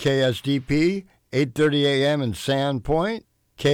KSDP, 8:30 a.m. in Sandpoint,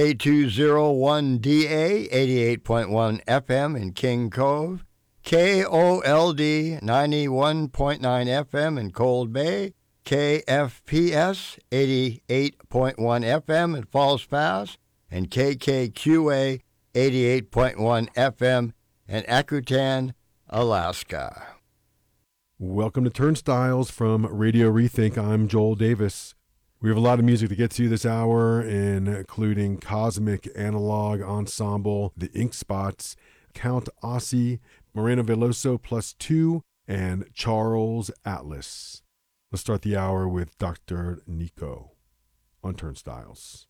K201DA, 88.1 FM in King Cove, KOLD, 91.9 FM in Cold Bay, KFPS, 88.1 FM in Falls Pass, and KKQA, 88.1 FM in Akutan, Alaska. Welcome to Turnstiles from Radio Rethink. I'm Joel Davis. We have a lot of music to get to this hour, including Cosmic Analog Ensemble, The Ink Spots, Count Ossie, Moreno Veloso +2, and Charles Atlas. Let's start the hour with Dr. Nico on Turnstiles.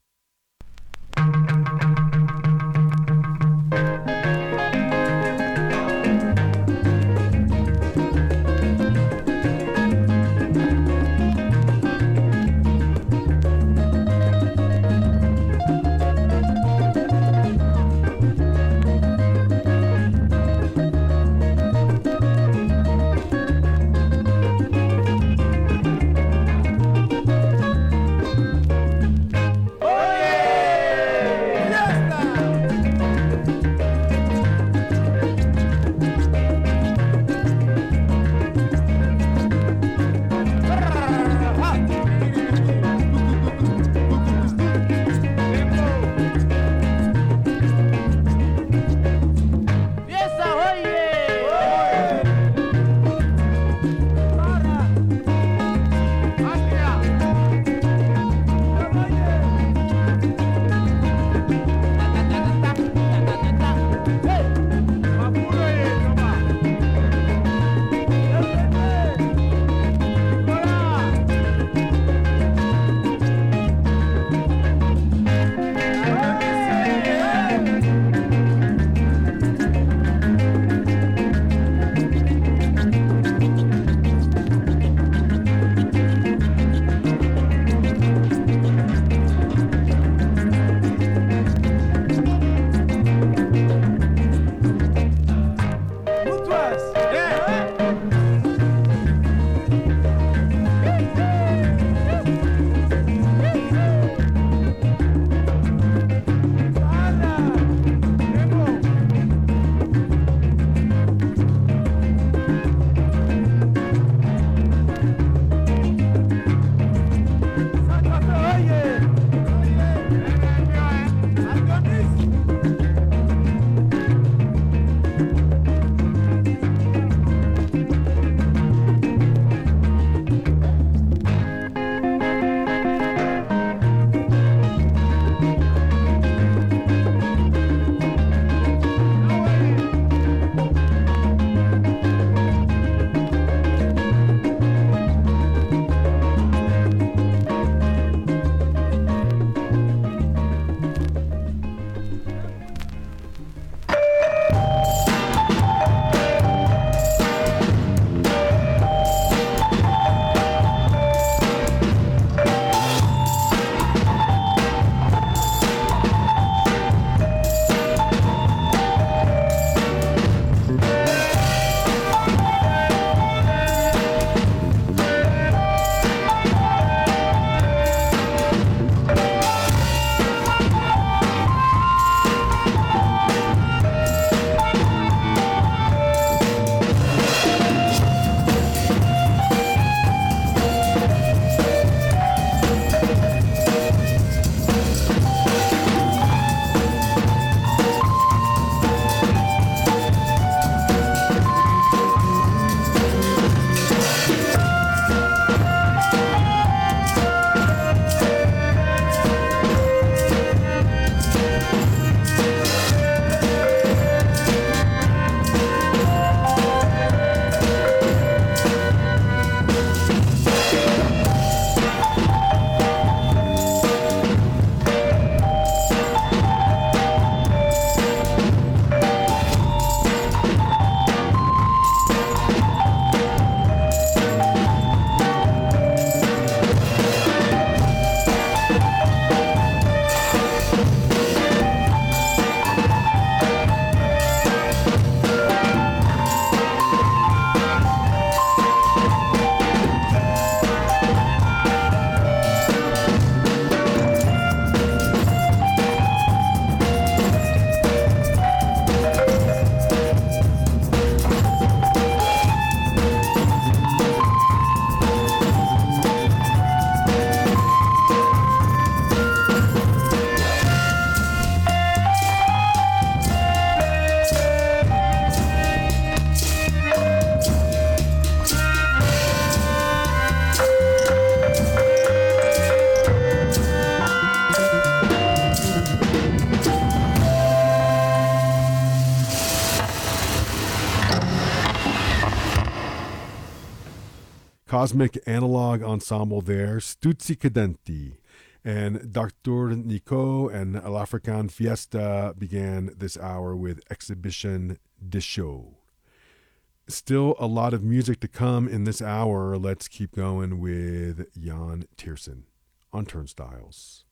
Cosmic Analog Ensemble there, Stuzzicadenti. And Dr. Nico and L'African Fiesta began this hour with Exhibition de Show. Still a lot of music to come in this hour. Let's keep going with Jan Tiersen on Turnstiles.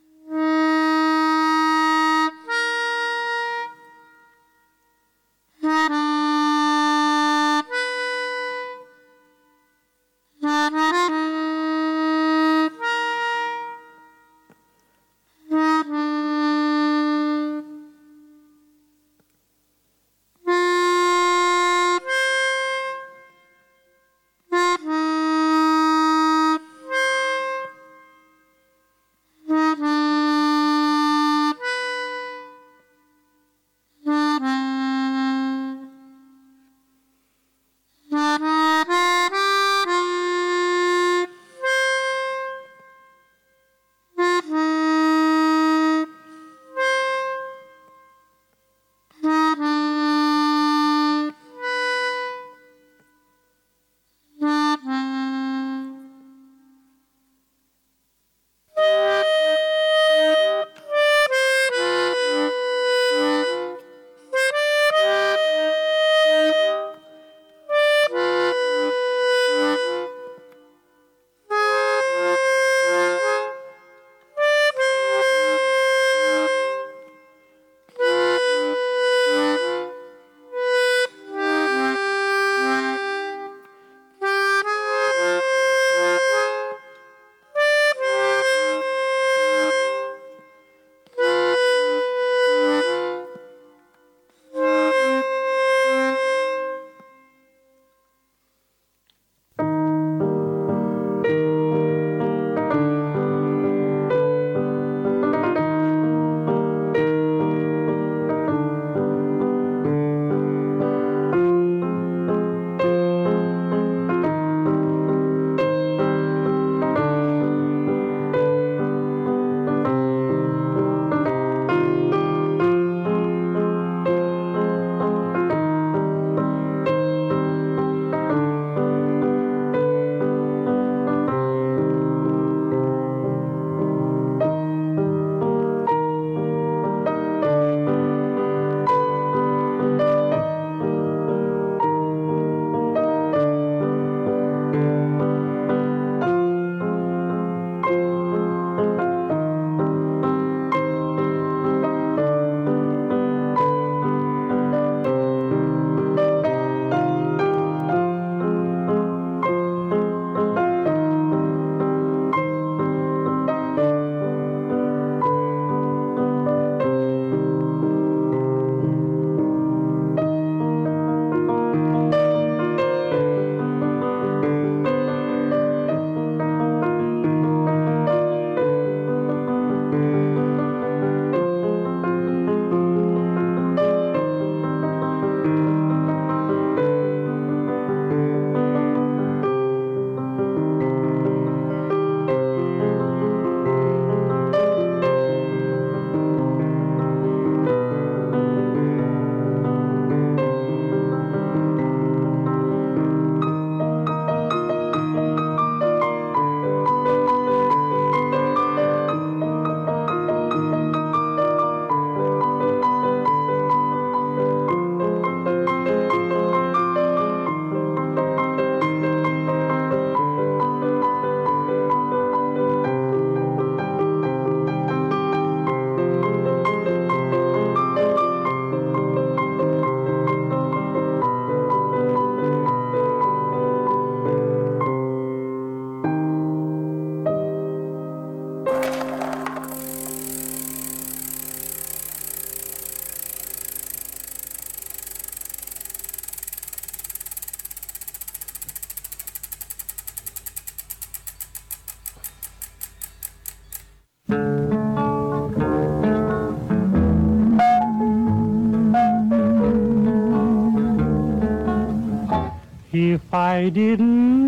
If I didn't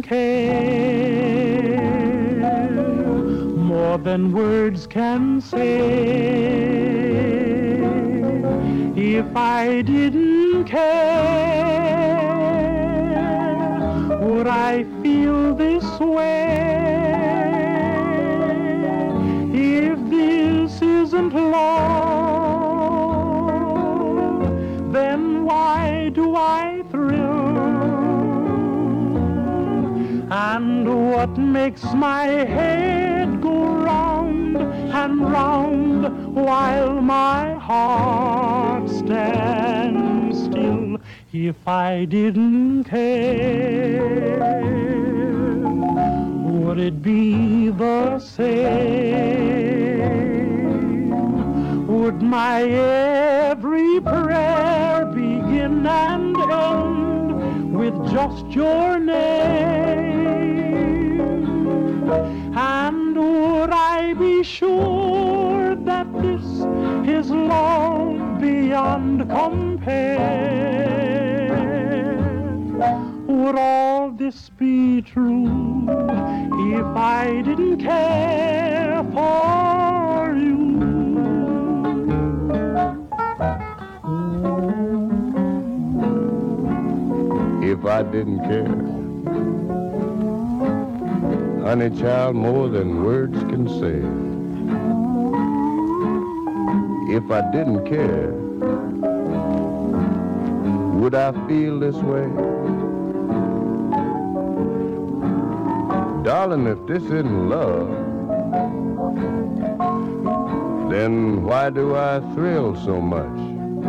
care more than words can say, if I didn't care, would would I feel this way if this isn't love? Then why do I thrill? And what makes my head go round and round while my heart stands still? If I didn't care, would it be the same? Would my every prayer begin and end with just your name? And would I be sure that this is love beyond compare? Would all this be true if I didn't care for you? If I didn't care, honey child, more than words can say. If I didn't care, would I feel this way? Darling, if this isn't love, then why do I thrill so much?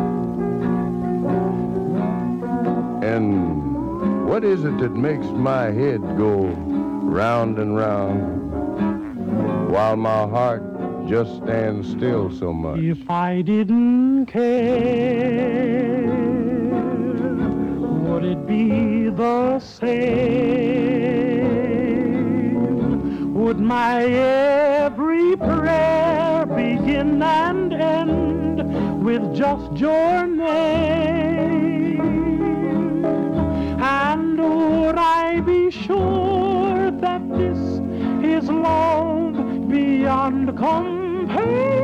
And what is it that makes my head go round and round while my heart just stands still so much? If I didn't care, would it be the same? Would my every prayer begin and end with just your name? And would I be sure that this is love beyond compare?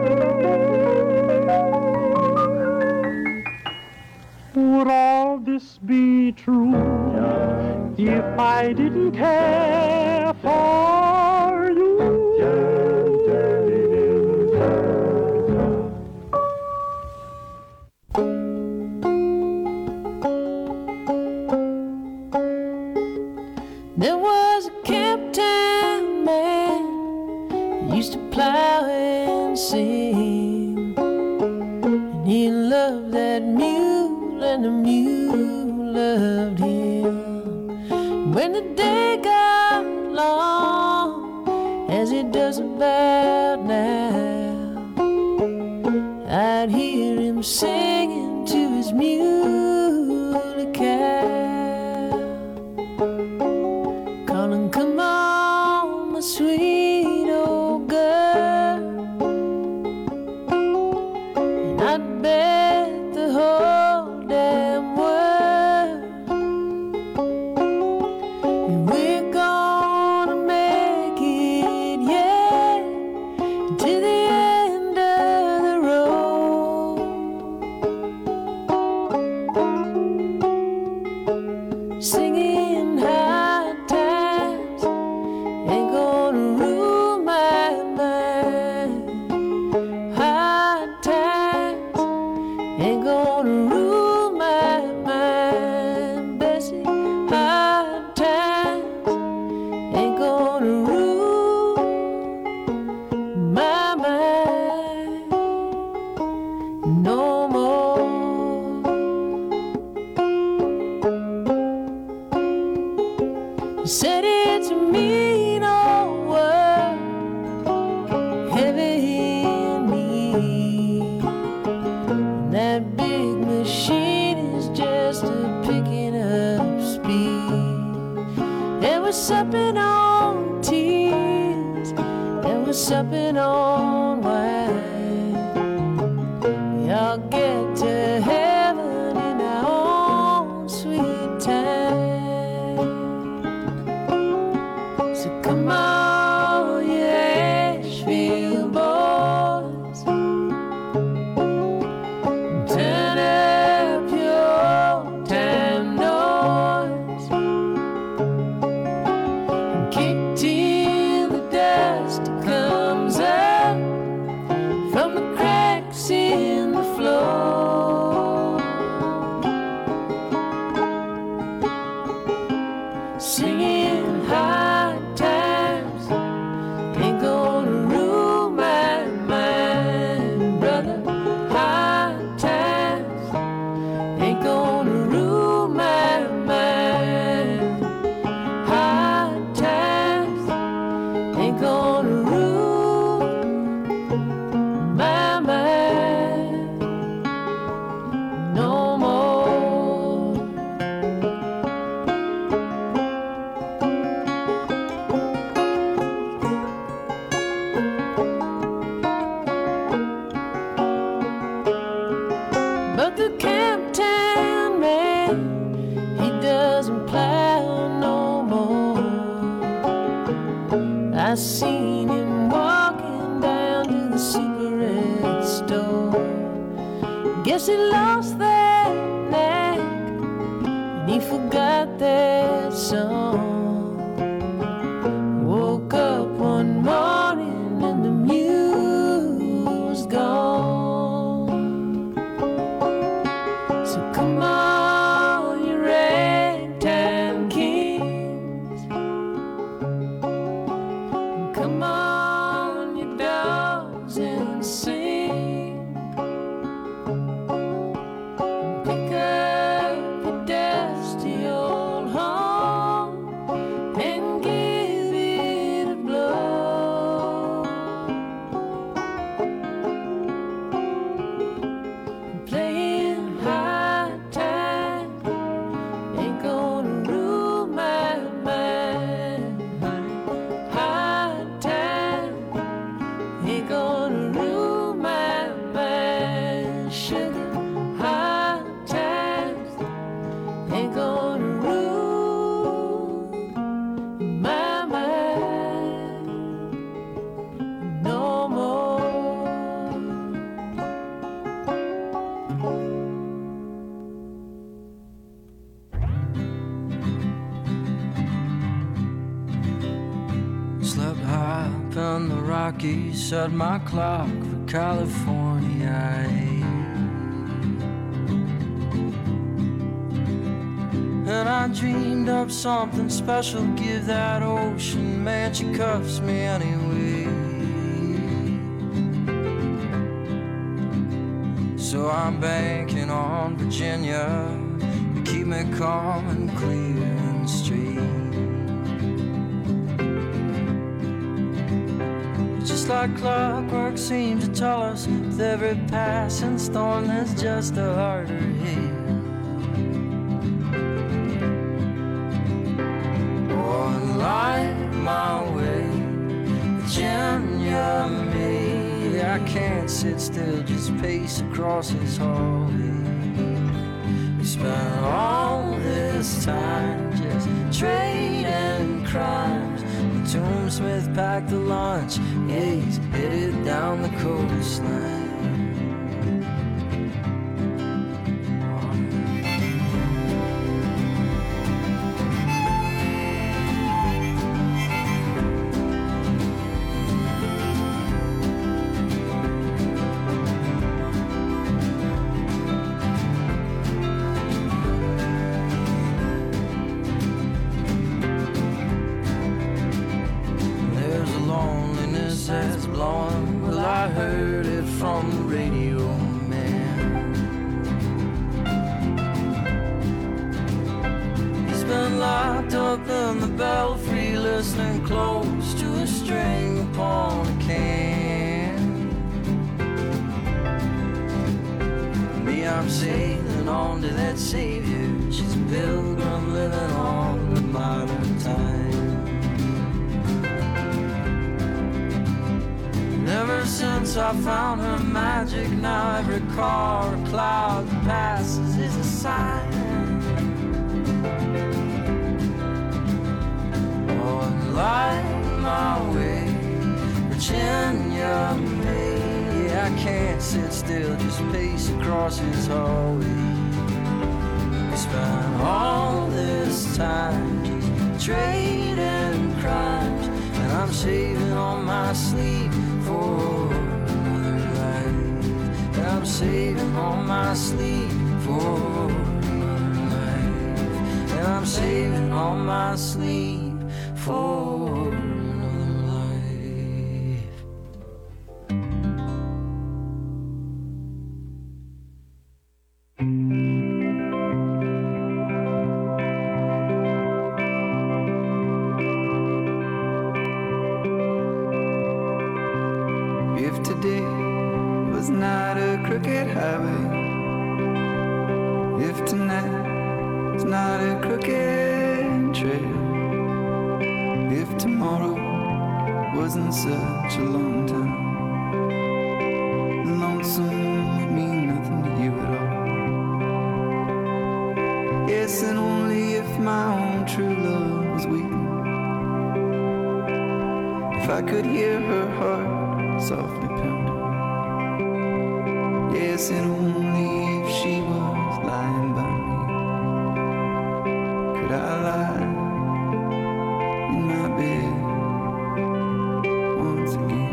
Would all this be true if I didn't care for you? There was a captain man used to plow and sing, and he loved that mule and the mule loved him. When the day got long, as it does about now, I'd hear him singing to his muley cow, calling, come on, my sweet old girl. And I'd bet the whole damn world that we're gonna make it, yeah, to the end of the road. Singing high times ain't gonna rule my mind. High times ain't gonna rule my mind, Bessie. High times ain't gonna rule my mind no more. He said it's a mean old world, heavy and mean, and that big machine is just a picking up speed. And we're supping on tears, and we're supping on wine. We all get to heaven in our own sweet time. So come on, you Asheville boys, turn up your old time noise. ain't gonna rule my mind no more. But the Camptown man, he doesn't plow no more. I seen him walking down to the cigarette store. Guess he lost that knack and he forgot that song. Woke up one morning and the mule was gone. So come on, you ragtime kings. Come on, you dogs, and sing. Pick up your dusty old home and give it a blow. Playing high time ain't gonna rule my mind. High time ain't gonna rule my mind. Sugar, high times ain't gonna rule my mind no more. Slept high up in the Rockies, set my clock for California. And I dreamed up something special, give that ocean man, she cuffs me anyway. So I'm banking on Virginia to keep me calm and clear and straight. Just like clockwork seems to tell us, with every passing storm there's just a harder hit. Oh, and light my way, Virginia me. I can't sit still, just pace across this hallway. We spent all this time just trading crimes. The Tombsmith packed the lunch, yeah, he's headed down the coastline. There's a loneliness that's blowing, well I heard it from the radio man. He's been locked up in the belfry, listening close to a string upon a can. Me, I'm sailing on to that savior, she's a pilgrim living on the modern time. Ever since I found her magic, now every car or cloud that passes is a sign. Oh, and light my way, Virginia me. I can't sit still, just pace across his hallway. We spent all this time just trading crimes, and I'm saving all my sleep for another life. I'm saving all my sleep for another life. And I'm saving all my sleep for another life. If today was not a crooked highway, if tonight was not a crooked trail, if tomorrow wasn't such a long time, lonesome would mean nothing to you at all. Yes, and only if my own true love was weeping, if I could hear her heart softly pounding. Yes, and only if she was lying by me could I lie in my bed once again.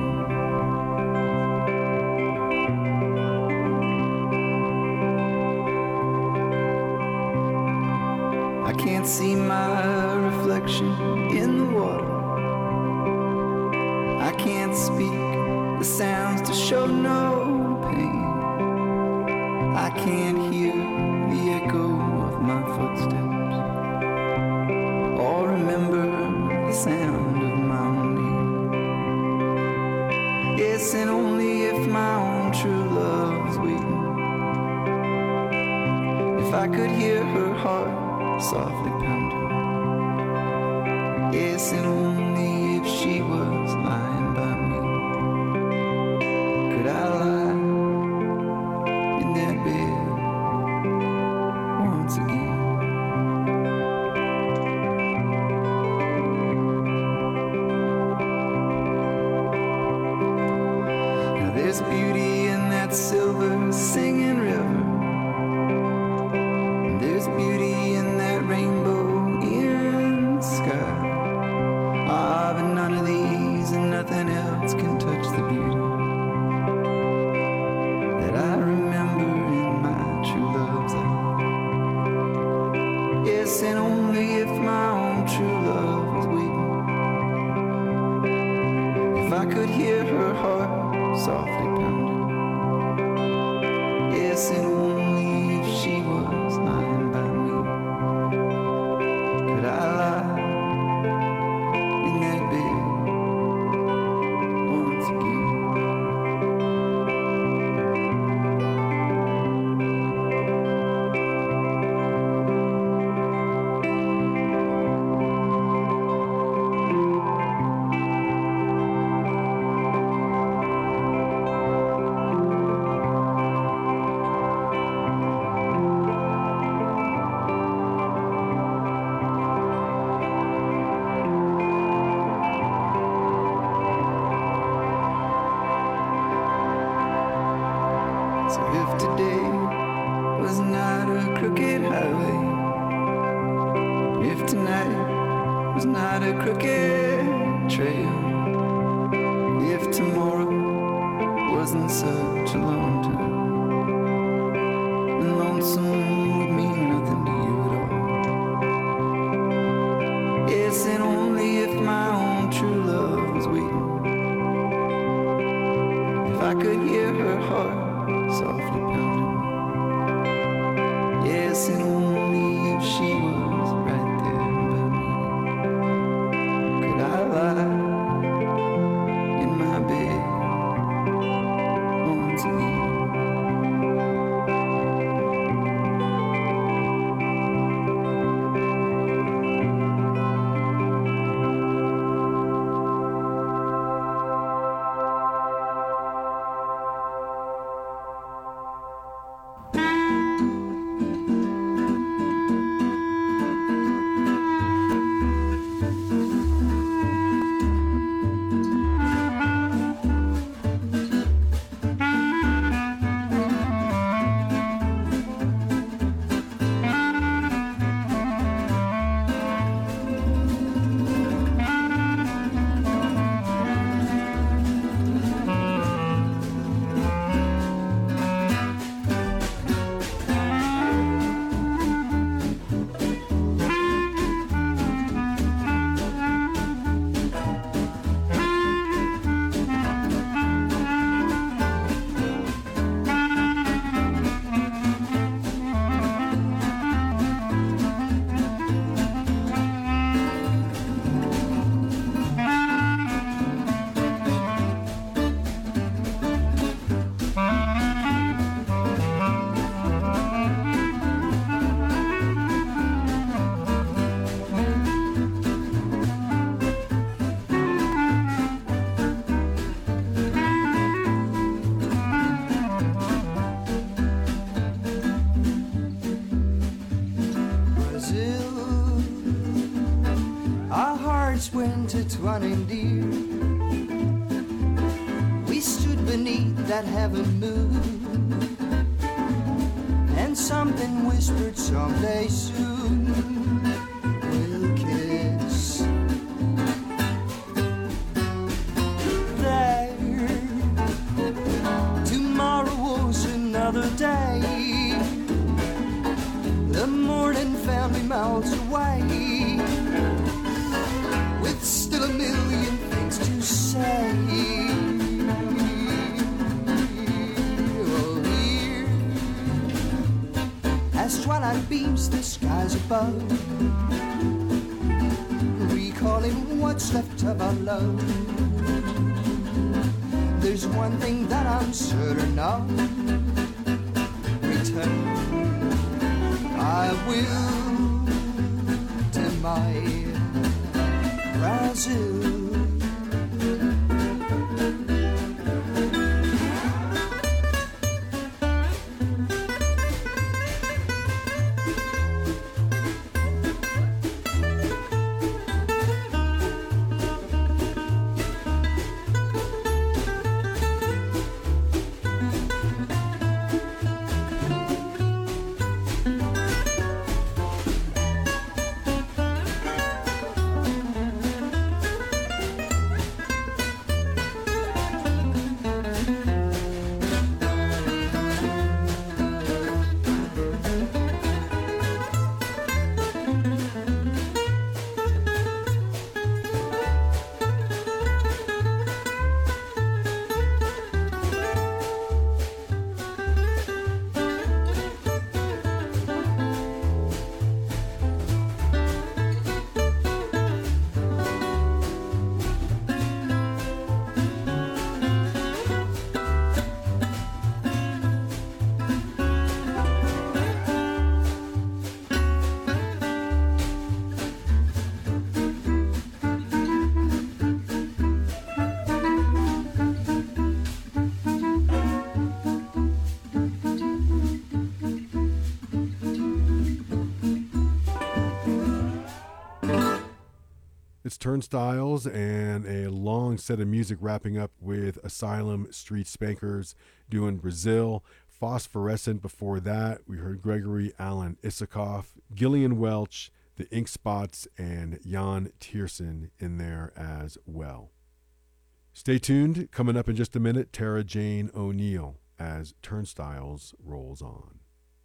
I can't see my reflection in the water. I can't speak the sounds to show no pain. I can't hear the echo of my footsteps or remember the sound of my own name. Yes, and only if my own true love was waiting, if I could hear her heart softly pounding. Yes, and only if she was lying by me could I lie in that bed once again. Now there's beauty in that silver singing river, and there's beauty in that rainbow in the sky. Ah, but none of these and nothing else can touch the beauty that I remember in my true love's eye. Yes, and only if my own true love was waiting, if I could hear her heart softly pounding. Yes, and only if she was lying by me could I lie in that bed once again. So if today was not a crooked highway, if tonight was not a crooked trail, if tomorrow wasn't such a long time, then lonesome would mean nothing to you at all. Yes, and only if my own true love was waiting, if I could hear her heart softly pounding. Yes, and only if she was right there by me could I lie in my bed once again. reindeer. We stood beneath that heaven moon, and something whispered someday soon we'll kiss. There, tomorrow was another day. The morning found me miles away, with still a million things to say. Oh, here, as twilight beams the skies above, recalling what's left of our love. There's one thing that I'm certain of: return I will to my Brazil. Turnstiles and a long set of music wrapping up with Asylum, Street Spankers doing Brazil, Phosphorescent. Before that, we heard Gregory Alan Isikoff, Gillian Welch, the Ink Spots, and Jan Tiersen in there as well. Stay tuned. Coming up in just a minute, Tara Jane O'Neill as Turnstiles rolls on.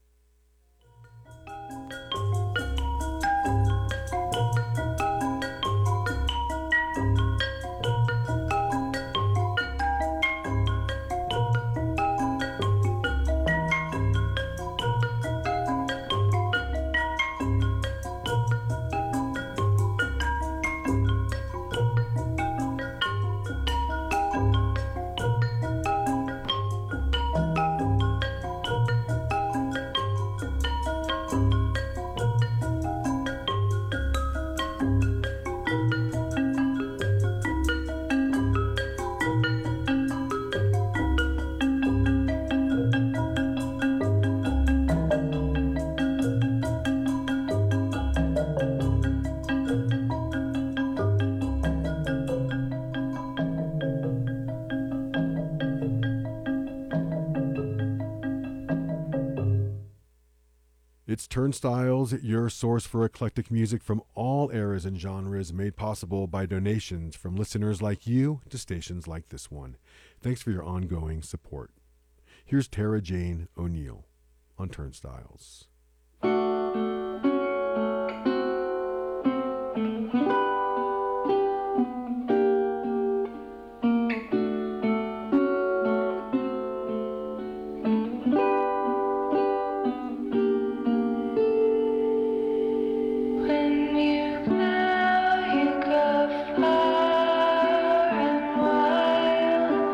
It's Turnstiles, your source for eclectic music from all eras and genres, made possible by donations from listeners like you to stations like this one. Thanks for your ongoing support. Here's Tara Jane O'Neill on Turnstiles.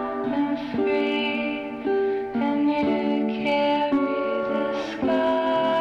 Free, and you carry the sky.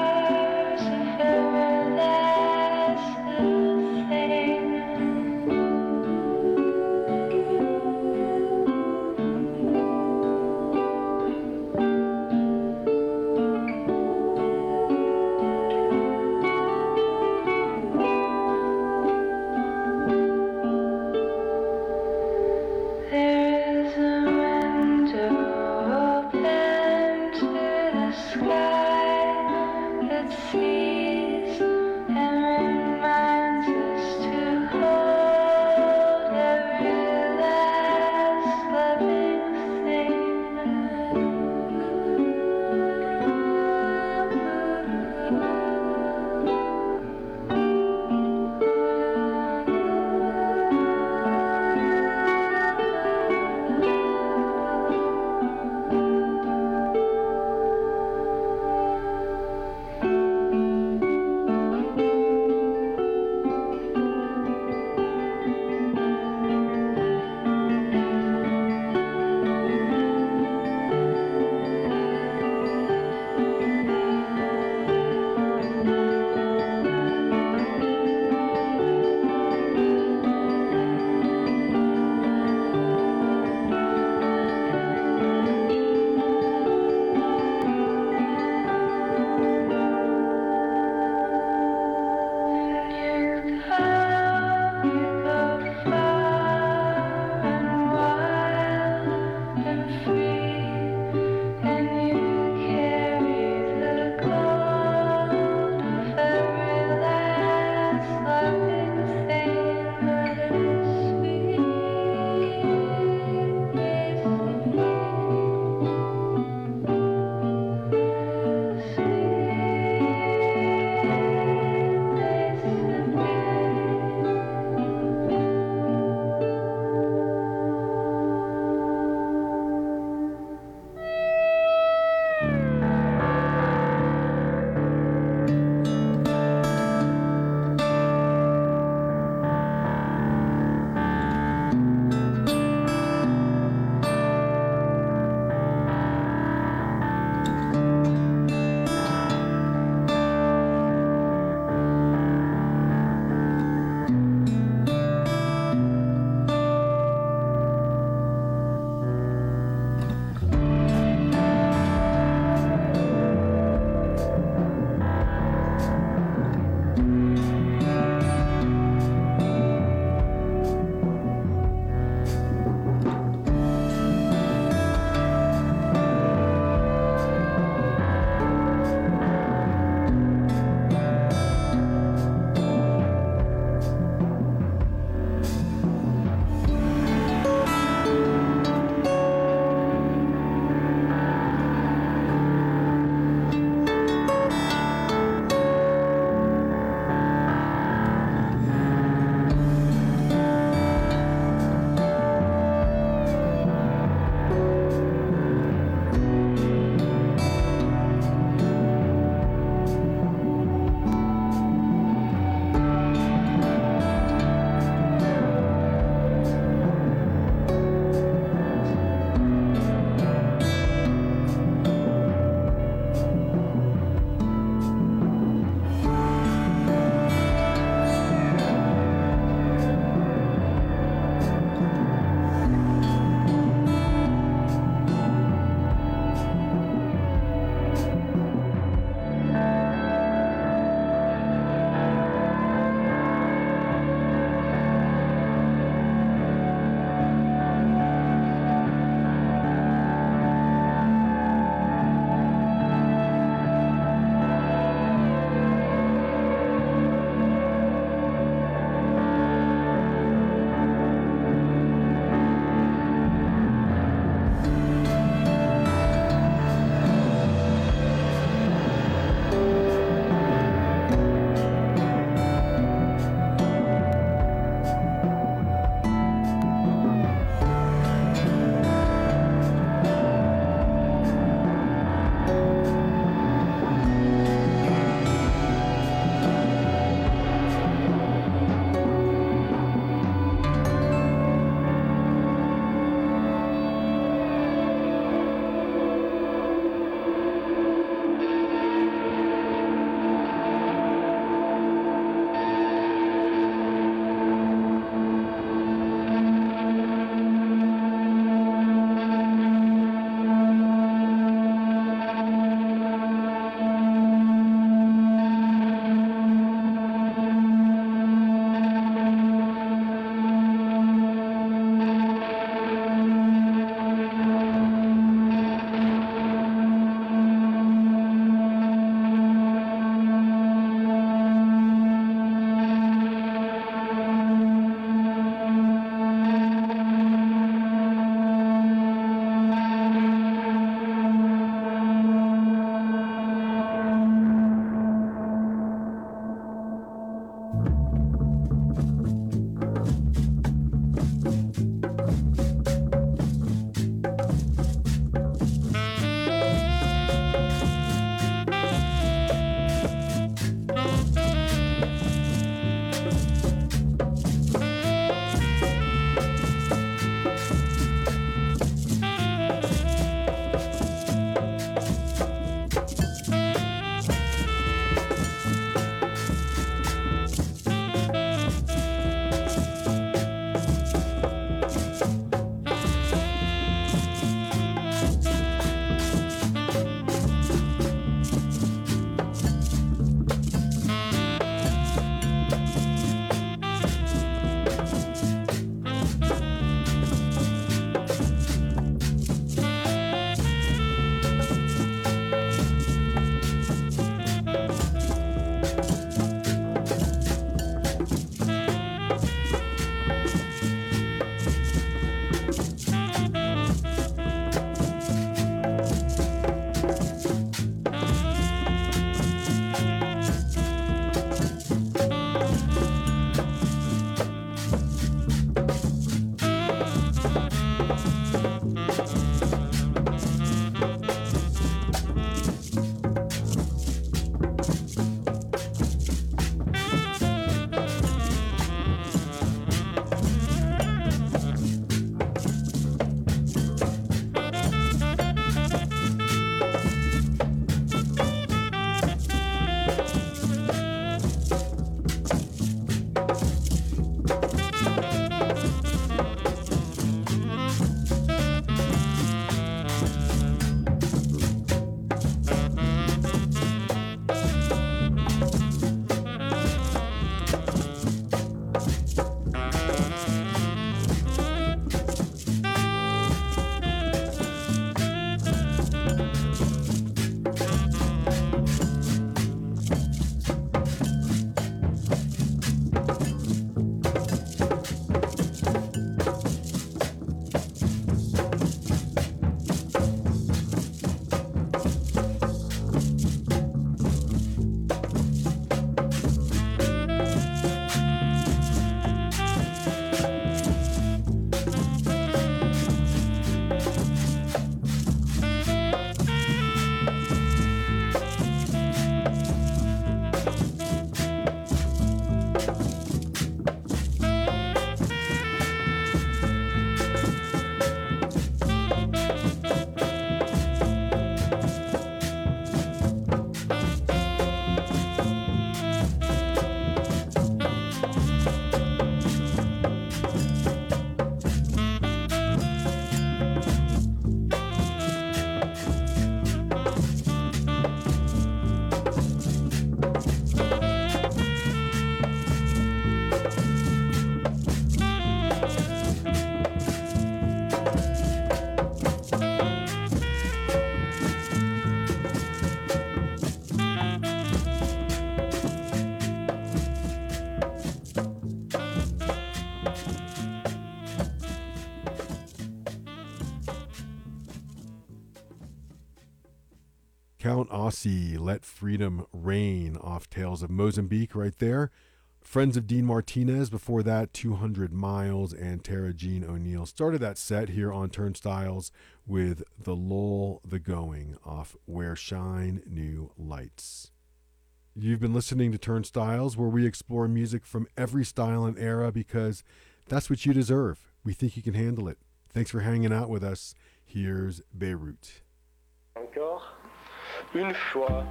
Count Ossie, Let Freedom Reign off Tales of Mozambique right there. Friends of Dean Martinez, before that, 200 Miles, and Tara Jean O'Neill started that set here on Turnstiles with The Lull, The Going off Where Shine New Lights. You've been listening to Turnstiles, where we explore music from every style and era because that's what you deserve. We think you can handle it. Thanks for hanging out with us. Here's Beirut. Encore une fois.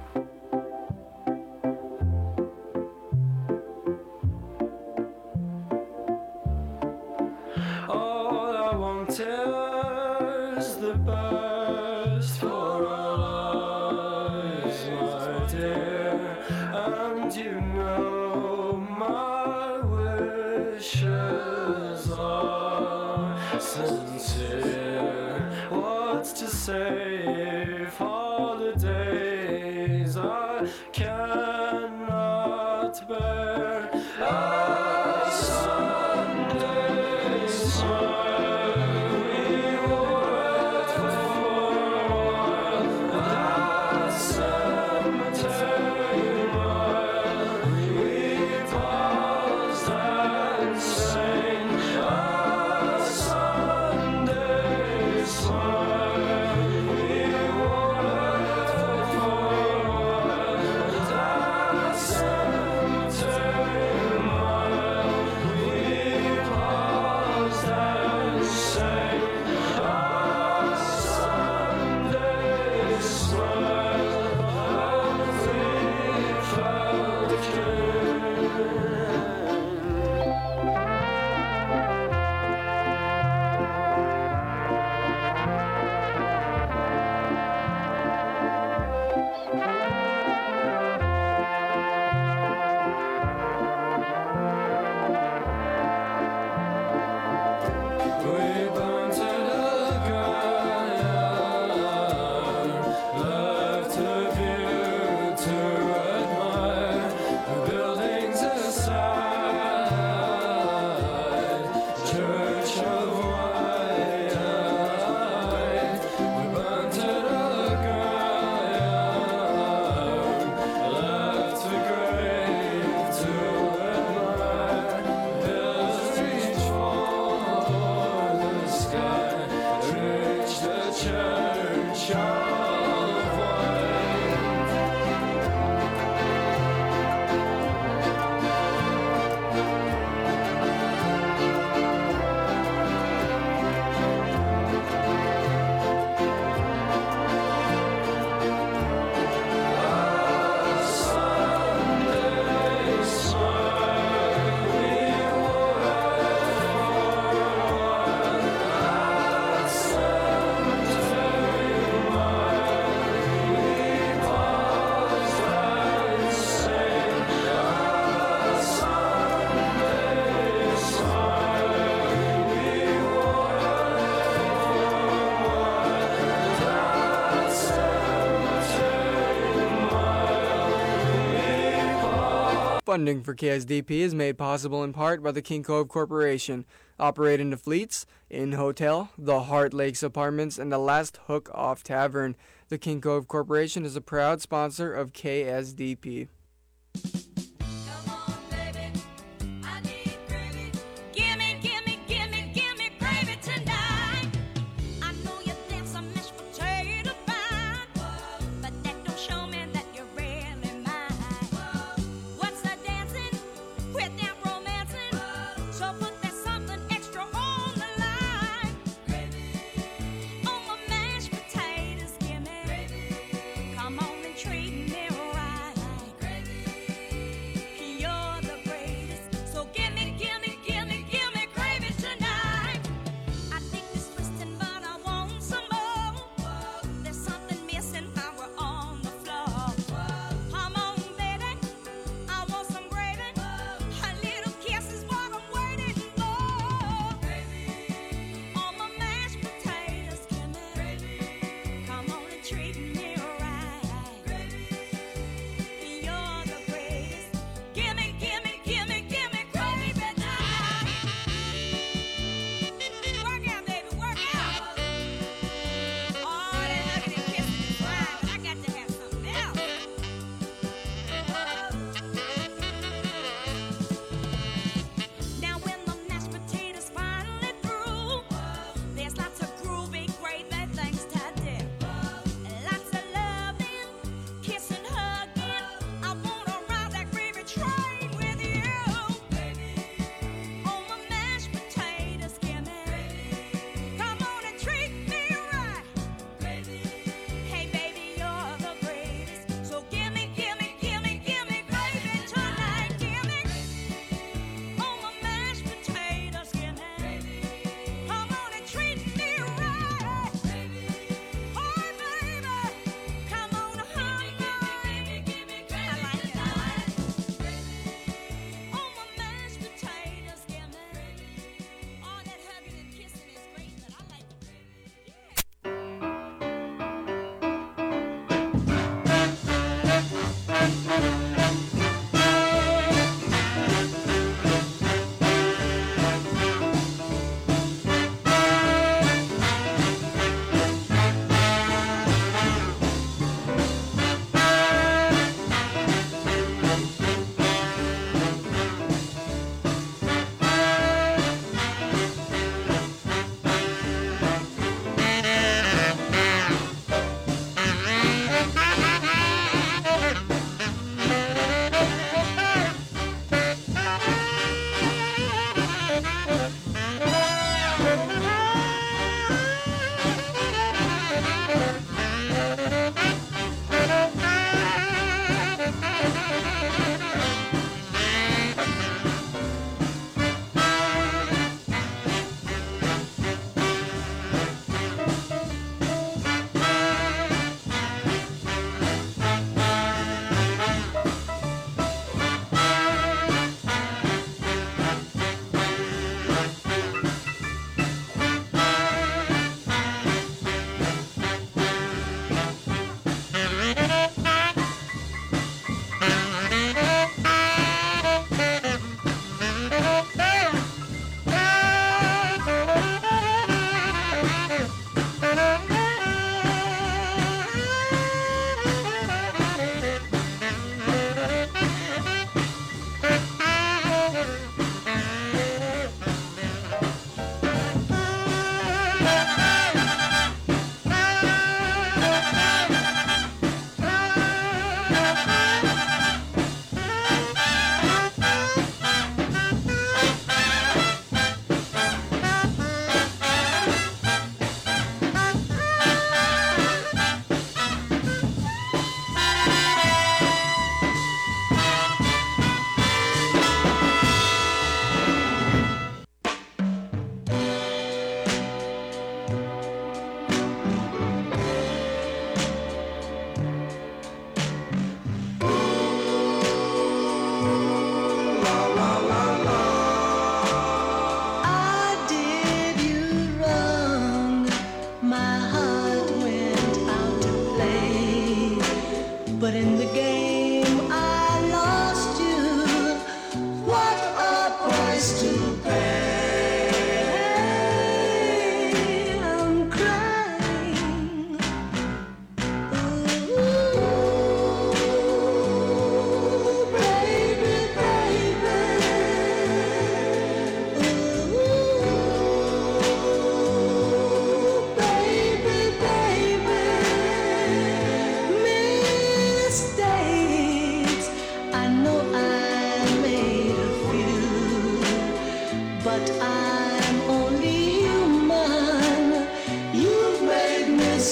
All I want is the best for our lives, my dear. And you know my wishes are sincere. What's to say for the days I cannot bear? A Sunday smile we were for that cemetery mile. We paused and sang a Sunday smile. We were for that cemetery mile. We paused and sang a Sunday smile. And we felt good. We burned to the ground, left a view to admire, the buildings aside, Church of White. We burned to the ground, left a grave to admire, hills reach for the sky, reach the Church of White. Sunday smile we were for that cemetery mile. We paused and sang a Sunday smile. We were for that cemetery mile. Funding for KSDP is made possible in part by the King Cove Corporation, operating the Fleets, Inn Hotel, the Heart Lakes Apartments, and the Last Hook Off Tavern. The King Cove Corporation is a proud sponsor of KSDP. Come on, baby, I need gravy. Gimme, gimme, gimme, gimme gravy tonight. I know you dance a mashed potato fine, but that don't show me that you're really mine. What's the dancing with that romancing? So put that something extra on the line. On my mashed potatoes, gimme. Come on and treat me right.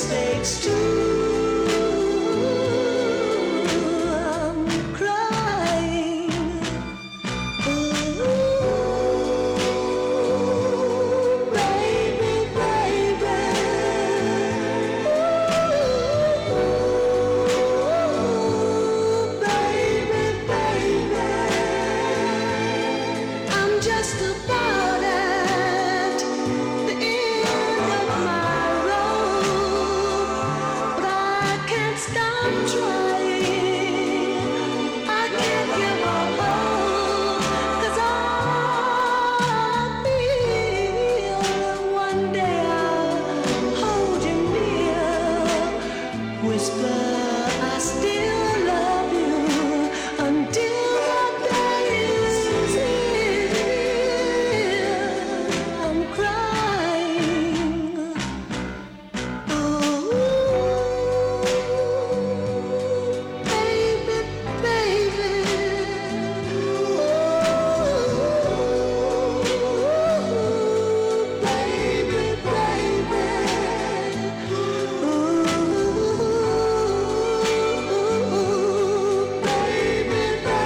mistakes too. I'm crying. Ooh, baby, baby. Ooh, baby, baby. I'm just about at the end of my rope, but I can't stop trying. I can't give up hope, 'cause I feel one day I'll hold you near, whisper I still love you until that day is here. I'm crying. Ooh, baby, baby. Ooh, baby, baby. Ooh, baby,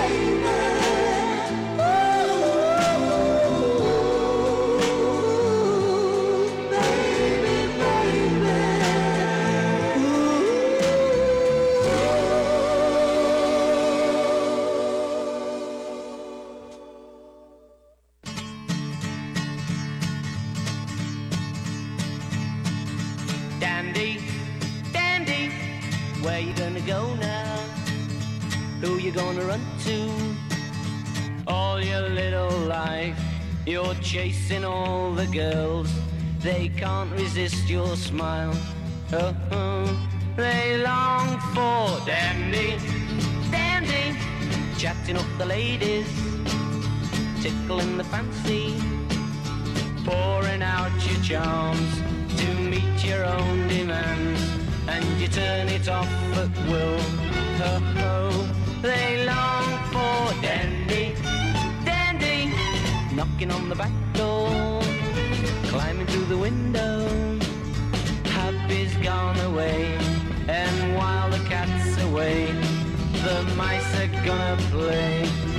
Dandy, Dandy, where you gonna go now? Who you gonna run to? All your little life, you're chasing all the girls. They can't resist your smile. Oh, they long for Dandy, Dandy, chatting up the ladies, tickling the fancy, pouring out your charms to meet your own demands, and you turn it off at will. Oh, they long for Dandy, Dandy, knocking on the back door, climbing through the window. Happy's gone away, and while the cat's away, the mice are gonna play.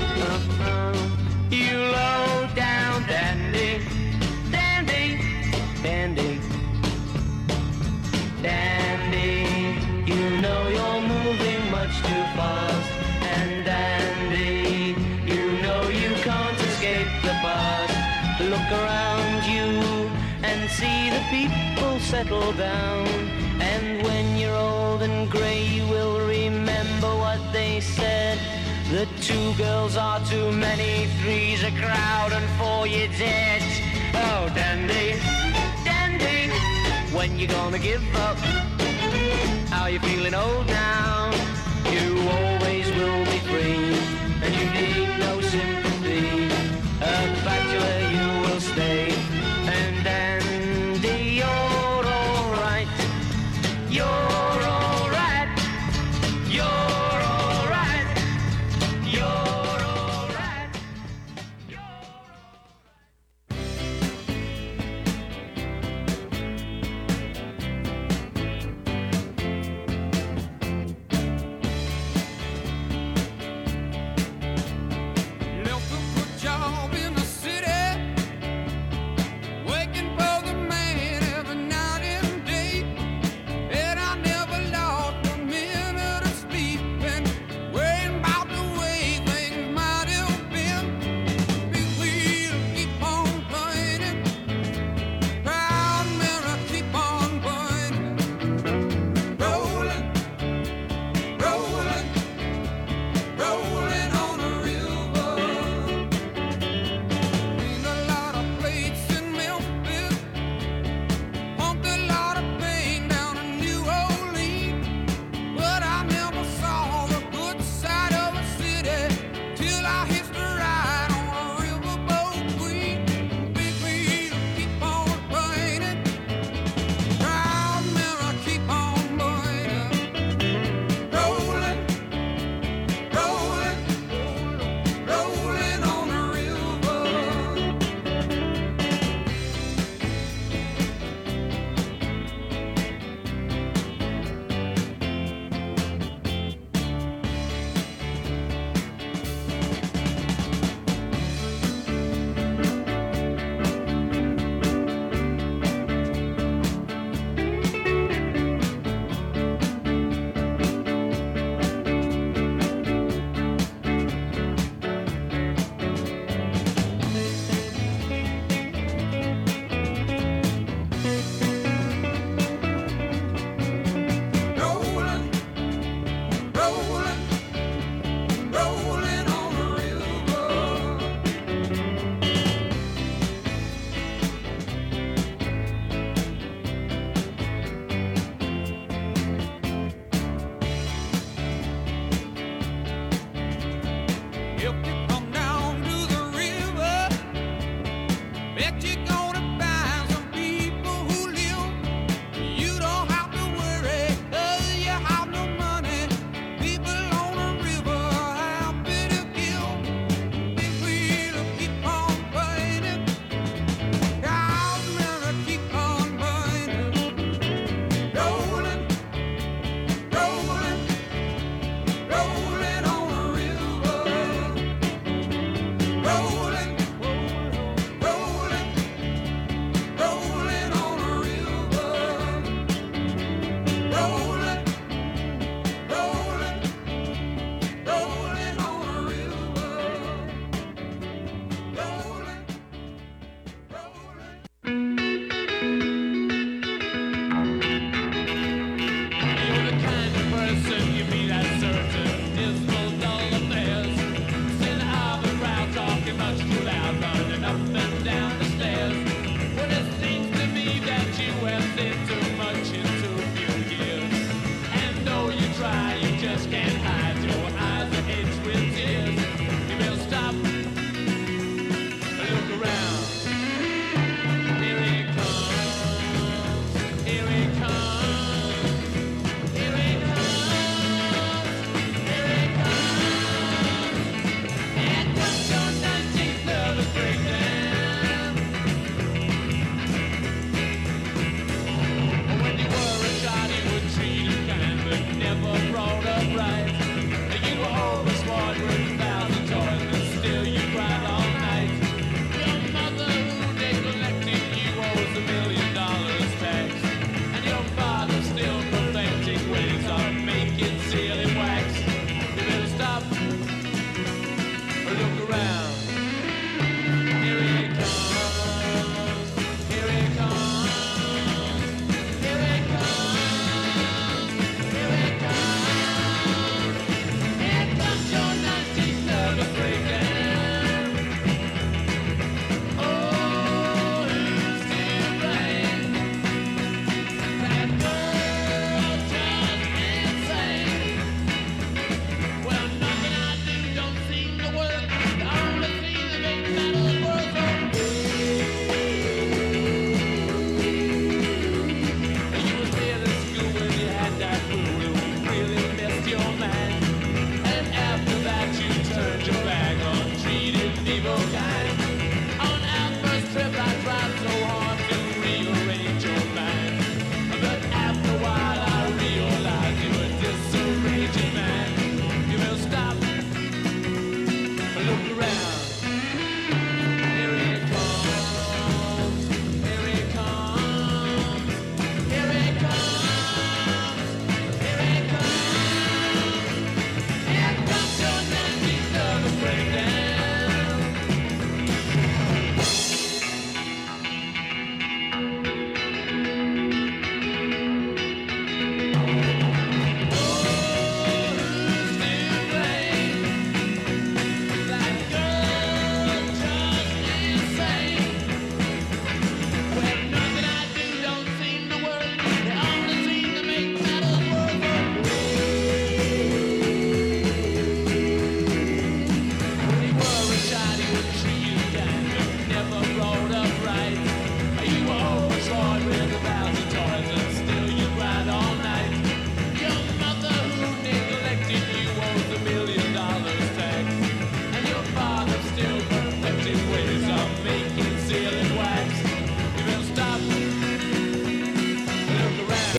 You low down Dandy, Dandy, Dandy, Dandy, you know you're moving much too fast. And Dandy, you know you can't escape the past. Look around you and see the people settle down. And when you're old and grey, you will remember what they said. The 2 girls are too many, 3's a crowd, and 4 you're dead. Oh, Dandy, Dandy, when you gonna give up? How you feeling old now? You old